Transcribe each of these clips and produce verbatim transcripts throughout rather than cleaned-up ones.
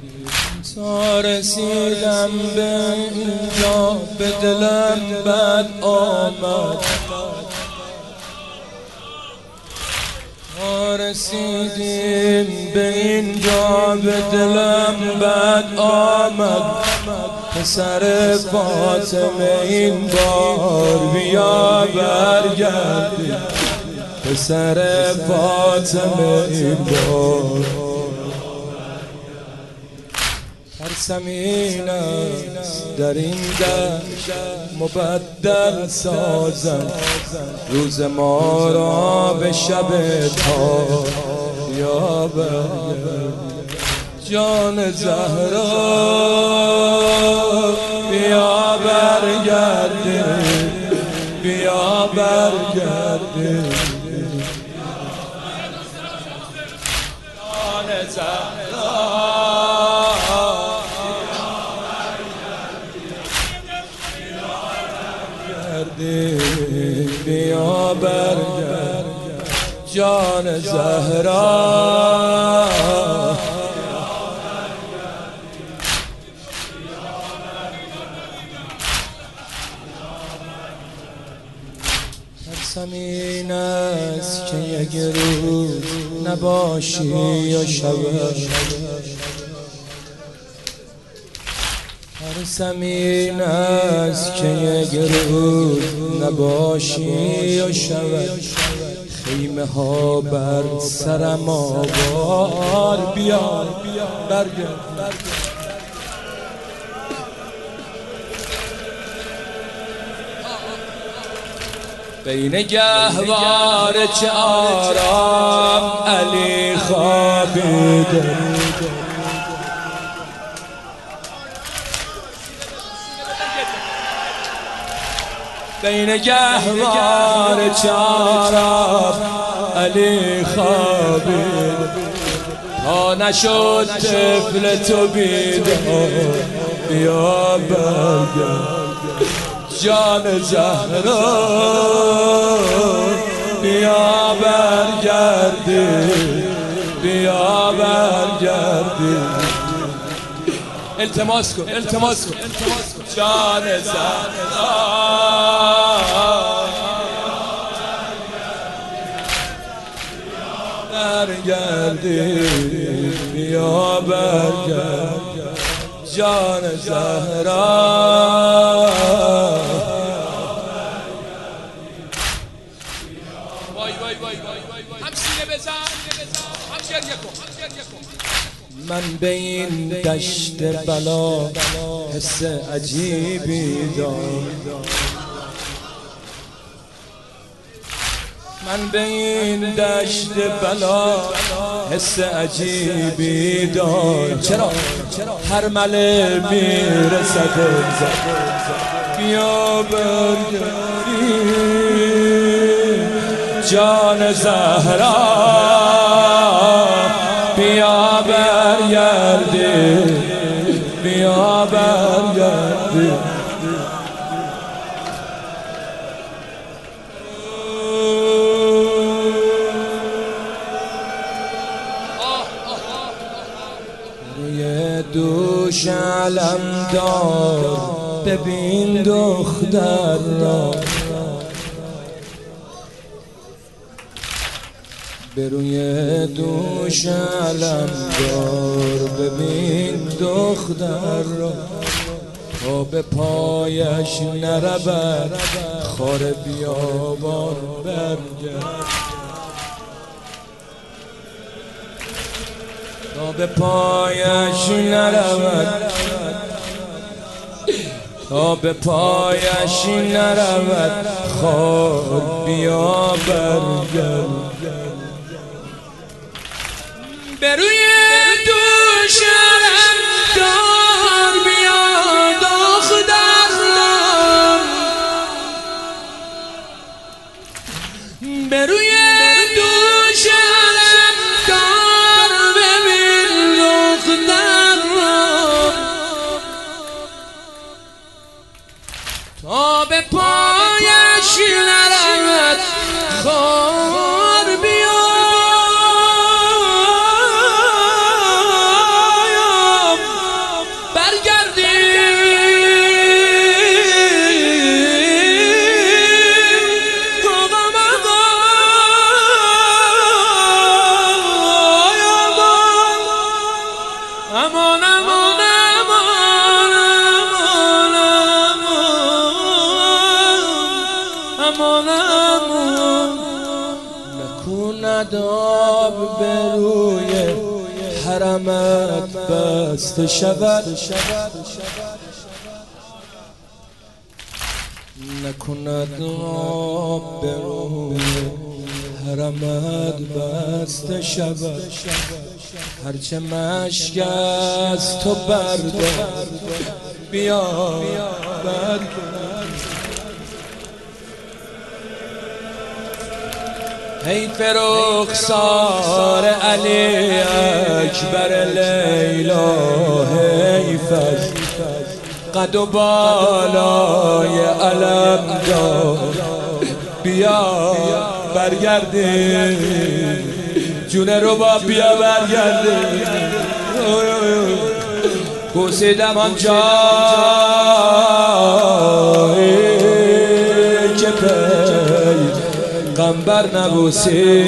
تا رسیدم به اینجا به دلم بد آمد، تا رسیدیم به اینجا به دلم بد آمد. پسر فاطمه این بار بیا برگردی، پسر فاطمه این بار. ترسم این است در این دشت مبدل سازم روز ما را به شب تار. یا برگردی جان زهرا، بیا برگردی، بیا برگردی جان زهرا، بیا برگرد جان زهرا. ترسم این است که یک روز نباشی یا شود، ترسم این است که یک روز نباشی یا شود. خیمه ها بر سرم آوار، بیا برگرد بین گهوار چه آرام علی خوابیده، بین گهوار چه آرام علی خوابیده. تا نشد طفل تو بیدار، بیا برگرد جان زهرا، بیا برگردی، بیا برگردی. التماس کن التماس کن جان زهرا، برگردی، بیا برگرد جان زهرا. وای وای وای وای هم سینه بزن، هم گریه کن، هم گریه کن. من به این دشت بلا حس عجیبی دارم، من به این دشت بلا حس عجیبی دارم. چرا؟ هر مله میرسد بیا برگردی جان زهرا، بیا برگردی، بیا برگردی. روی دوش علم دار ببین دختر را، به روی دوش علم دار ببین دختر را. تا به پایش نرود خار بیابان برگرد، تا به پایش نرود، تا به پایش نرود خار بیا برگرد. به روی دوش علم دار بیا دختر را، به روی دوش علم دار ببین دختر را. تا به پایش نرود خار بیا امان امان امان امان امان نکند آب به روی حرمت بسته شود نکند آب به روی حرمت بسته شود هرچه مشک از تو بردار بیا بردار حیف رخسار علی اکبر لیلا حیف از قد و بالای علم دار بیا برگرده جون رو با بیا برگرده بوسیدم آنجا که پیغمبر نبوسی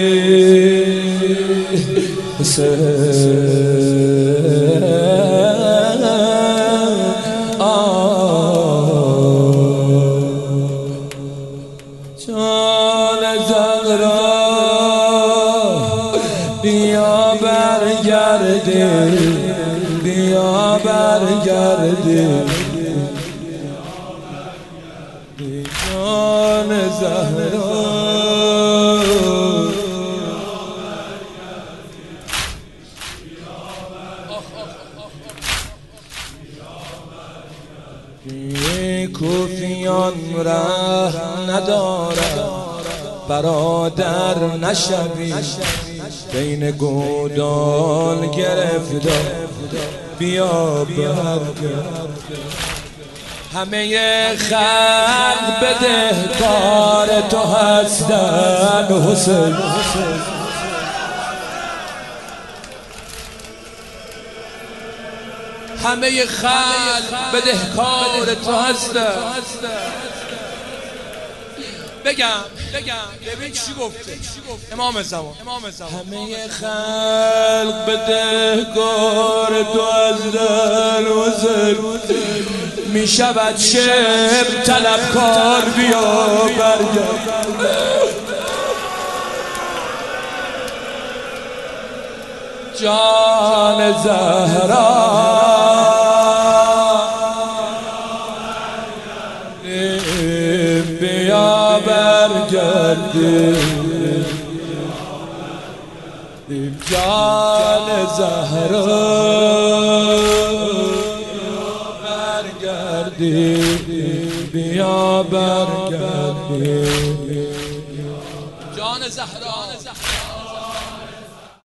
جان زهرا بیا برگرده بیا برگرده جان زهرا کوفیان ره ندارد برادر نشوی بین گودال گرفتار بیا برگرد همه خلق بدهکار تو هستن حسین همه خلق بدهکار تو هستن بگم بگم ببین چی گفته امام زمان همه خلق بدهکار تو هستن حسین می شود شب طلبکار بیا برگرد جان زهرا بیا برگردی جان زهرا برگردی بیا برگردی جان زهرا